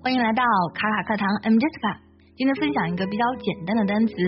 欢迎来到卡卡课堂 I'm Jessica。 今天分享一个比较简单的单词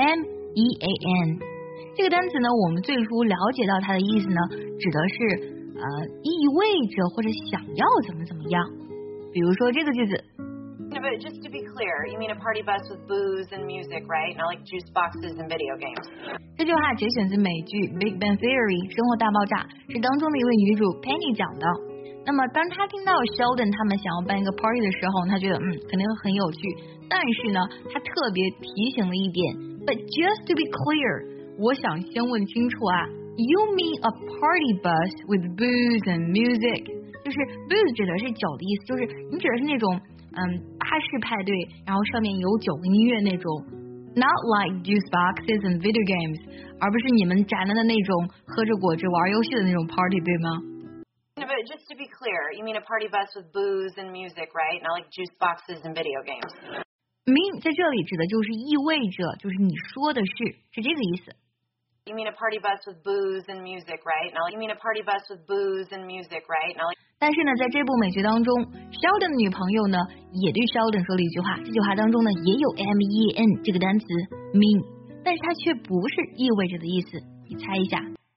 MEAN。 这个单词呢，我们最初了解到它的意思呢，指的是意味着或者想要怎么样。比如说这个句子， But just to be clear, you mean a party bus with booze and music, right? Not like juice boxes and video games. 这句话节选自美剧 Big Bang Theory 生活大爆炸，是当中的一位女主 Penny 讲的。那么当他听到 Sheldon 他们想要办一个 party 的时候，他觉得肯定很有趣，但是呢他特别提醒了一点， But just to be clear， 我想先问清楚啊， You mean a party bus with booze and music？ 就是 booze 指的是酒的意思，就是你指的是那种巴士派对，然后上面有酒和音乐那种， Not like juice boxes and video games， 而不是你们宅男的那种喝着果汁玩游戏的那种 party， 对吗 But just to be clear, you mean a party bus with booze and music, right? Not like juice boxes and video games. Mean 在这里指的就是意味着，就是你说的是这个意思。 You mean a party bus with booze and music, right? Not like, you mean a party bus with booze and music, right? Not like. 但是呢，在这部美剧当中 ，Sheldon 的女朋友呢也对 Sheldon 说了一句话，这句话当中呢也有 MEAN 这个单词 mean， 但是它却不是意味着的意思，你猜一下。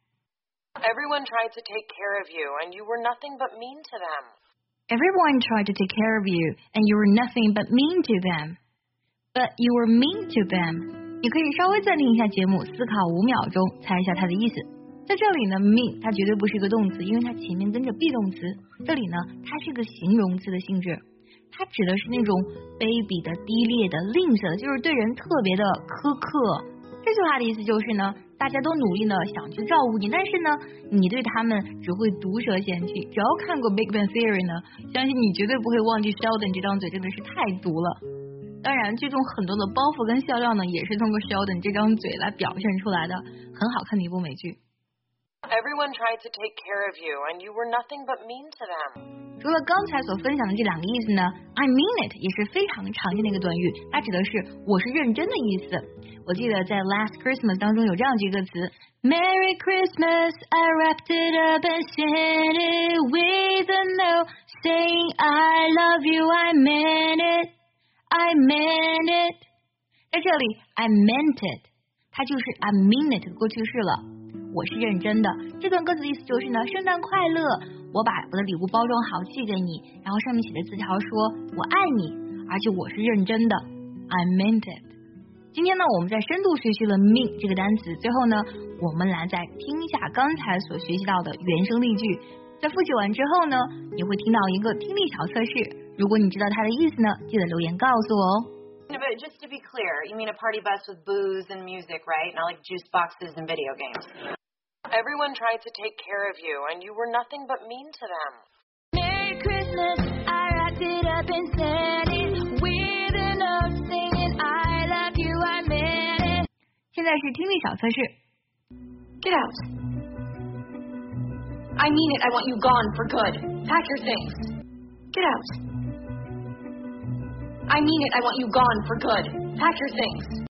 Everyone tried to take care of you, and you were nothing but mean to them. Everyone tried to take care of you, and you were nothing but mean to them. But you were mean to them. 你可以稍微暂停一下节目，思考5秒钟，猜一下它的意思。在这里呢 mean 它绝对不是一个动词，因为它前面跟着 be 动词。这里呢，它是个形容词的性质，它指的是那种卑鄙的、低劣的、吝啬的，就是对人特别的苛刻。这句话的意思就是呢，大家都努力的想去照顾你，但是呢，你对他们只会毒舌嫌弃。只要看过 Big Bang Theory 呢，相信你绝对不会忘记 Sheldon 这张嘴真的是太毒了。当然，剧中很多的包袱跟笑料呢，也是通过 Sheldon 这张嘴来表现出来的，很好看的一部美剧。 Everyone tried to take care of you, and you were nothing but mean to them. 除了刚才所分享的这两个意思呢 I mean it 也是非常常见的一个短语，它指的是我是认真的意思。我记得在 Last Christmas 当中有这样几个词 Merry Christmas, I wrapped it up and sent it with a note saying I love you, I meant it, I meant it。 在这里 I meant it 它就是 I mean it 的过去式了，我是认真的。这段歌词的意思就是呢，圣诞快乐，我把我的礼物包装好寄给你，然后上面写的字条说我爱你，而且我是认真的 I meant it。 今天呢，我们在深度学习了 mean 这个单词，最后呢，我们来再听一下刚才所学习到的原声例句。在复习完之后呢，你会听到一个听力小测试，如果你知道它的意思呢，记得留言告诉我哦。 But just to be clear, you mean a party bus with booze and music, right? Not like juice boxes and video games. Everyone tried to take care of you, and you were nothing but mean to them. Merry Christmas, I wrapped it up and sent it with a note saying I love you, I meant it. 现在是听力小测试。 Get out. I mean it, I want you gone for good. Pack your things. Get out. I mean it, I want you gone for good. Pack your things.